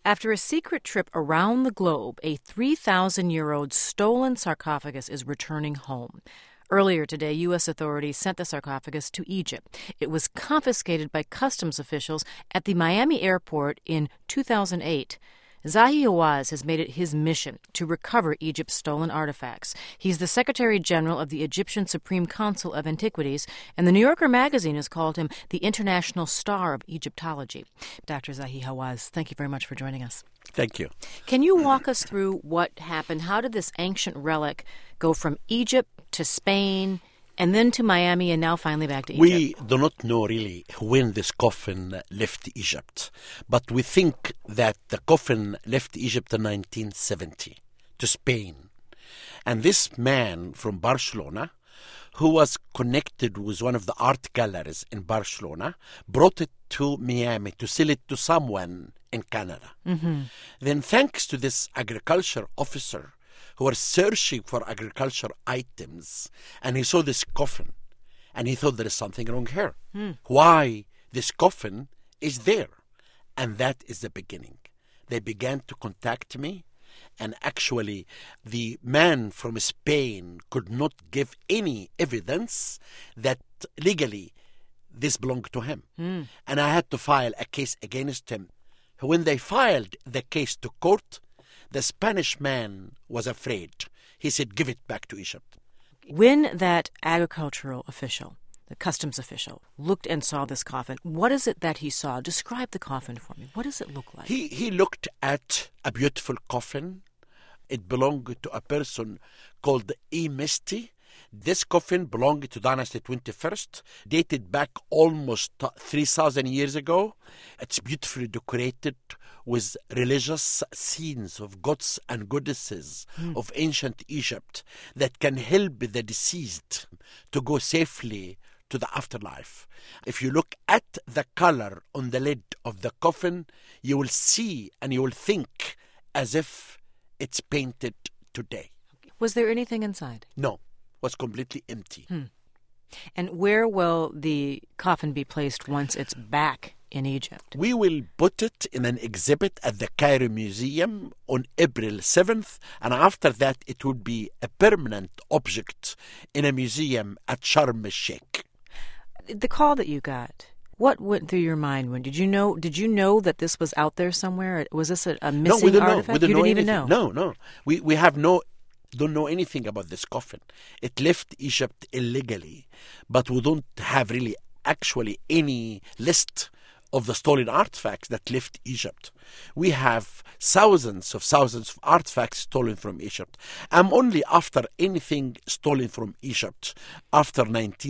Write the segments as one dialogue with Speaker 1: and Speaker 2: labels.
Speaker 1: After a secret trip around the globe, a 3,000-year-old stolen sarcophagus is returning home. Earlier today, U.S. authorities sent the sarcophagus to Egypt. It was confiscated by customs officials at the Miami airport in 2008. Zahi Hawass has made it his mission to recover Egypt's stolen artifacts. He's the Secretary General of the Egyptian Supreme Council of Antiquities, and the New Yorker magazine has called him the international star of Egyptology. Dr. Zahi Hawass, thank you very much for joining us.
Speaker 2: Thank you.
Speaker 1: Can you walk us through what happened? How did this ancient relic go from Egypt to Spain and then to Miami and now finally back to Egypt?
Speaker 2: We do not know really when this coffin left Egypt, but we think that the coffin left Egypt in 1970 to Spain. And this man from Barcelona, who was connected with one of the art galleries in Barcelona, brought it to Miami to sell it to someone in Canada.
Speaker 1: Mm-hmm.
Speaker 2: Then thanks to this agriculture officer who was searching for agriculture items, and he saw this coffin, and he thought there is something wrong here. Why this coffin is there? And that is the beginning. They began to contact me, and actually the man from Spain could not give any evidence that legally this belonged to him. And I had to file a case against him. When they filed the case to court, the Spanish man was afraid. He said, give it back to Egypt.
Speaker 1: When that agricultural official, the customs official, looked and saw this coffin, what is it that he saw? Describe the coffin for me. What does it look like?
Speaker 2: He looked at a beautiful coffin. It belonged to a person called Emesti. This coffin belonged to Dynasty 21st, dated back almost 3,000 years ago. It's beautifully decorated with religious scenes of gods and goddesses of ancient Egypt that can help the deceased to go safely to the afterlife. If you look at the color on the lid of the coffin, you will see and you will think as if it's painted today.
Speaker 1: Was there anything inside?
Speaker 2: No. Was completely empty.
Speaker 1: And where will the coffin be placed once it's back in Egypt?
Speaker 2: We will put it in an exhibit at the Cairo Museum on April 7th, and after that it will be a permanent object in a museum at Sharm el-Sheikh.
Speaker 1: The call that you got, what went through your mind when did you know that this was out there somewhere? Was this a missing
Speaker 2: No, we don't
Speaker 1: artifact?
Speaker 2: know. We don't
Speaker 1: you
Speaker 2: know
Speaker 1: didn't even
Speaker 2: anything.
Speaker 1: know.
Speaker 2: No. We don't know anything about this coffin. It left Egypt illegally, but we don't have really actually any list of the stolen artifacts that left Egypt. We have thousands of artifacts stolen from Egypt. I'm only after anything stolen from Egypt after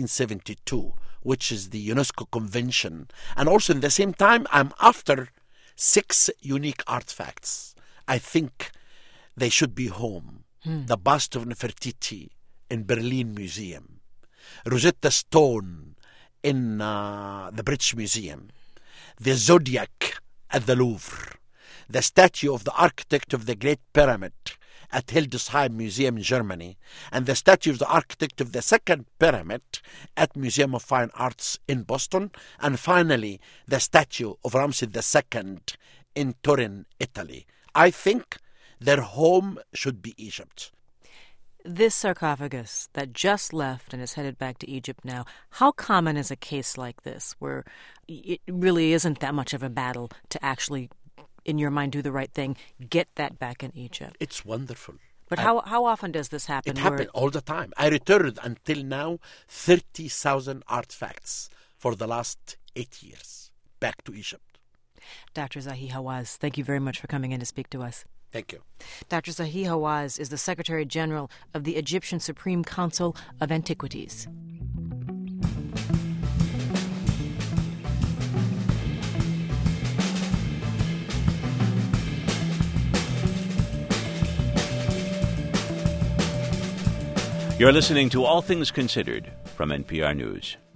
Speaker 2: 1972, which is the UNESCO Convention. And also in the same time, I'm after 6 unique artifacts. I think they should be home. The bust of Nefertiti in Berlin Museum, Rosetta Stone in the British Museum, the Zodiac at the Louvre, the statue of the architect of the Great Pyramid at Hildesheim Museum in Germany, and the statue of the architect of the Second Pyramid at Museum of Fine Arts in Boston, and finally the statue of Ramses II in Turin, Italy. I think their home should be Egypt.
Speaker 1: This sarcophagus that just left and is headed back to Egypt now, how common is a case like this where it really isn't that much of a battle to actually, in your mind, do the right thing, get that back in Egypt?
Speaker 2: It's wonderful.
Speaker 1: But how often does this happen?
Speaker 2: It happens all the time. I returned until now 30,000 artifacts for the last 8 years back to Egypt.
Speaker 1: Dr. Zahi Hawass, thank you very much for coming in to speak to us.
Speaker 2: Thank you.
Speaker 1: Dr. Zahi Hawass is the Secretary General of the Egyptian Supreme Council of Antiquities.
Speaker 3: You're listening to All Things Considered from NPR News.